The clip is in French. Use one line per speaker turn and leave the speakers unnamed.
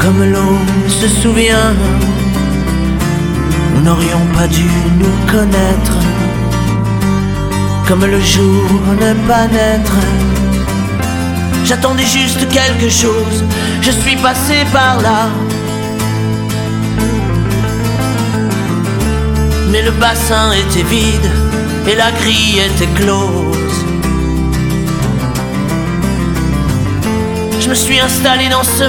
Comme l'on se souvient, nous n'aurions pas dû nous connaître. Comme le jour ne pas naître, j'attendais juste quelque chose, je suis passé par là. Mais le bassin était vide et la grille était close. Je me suis installé dans ce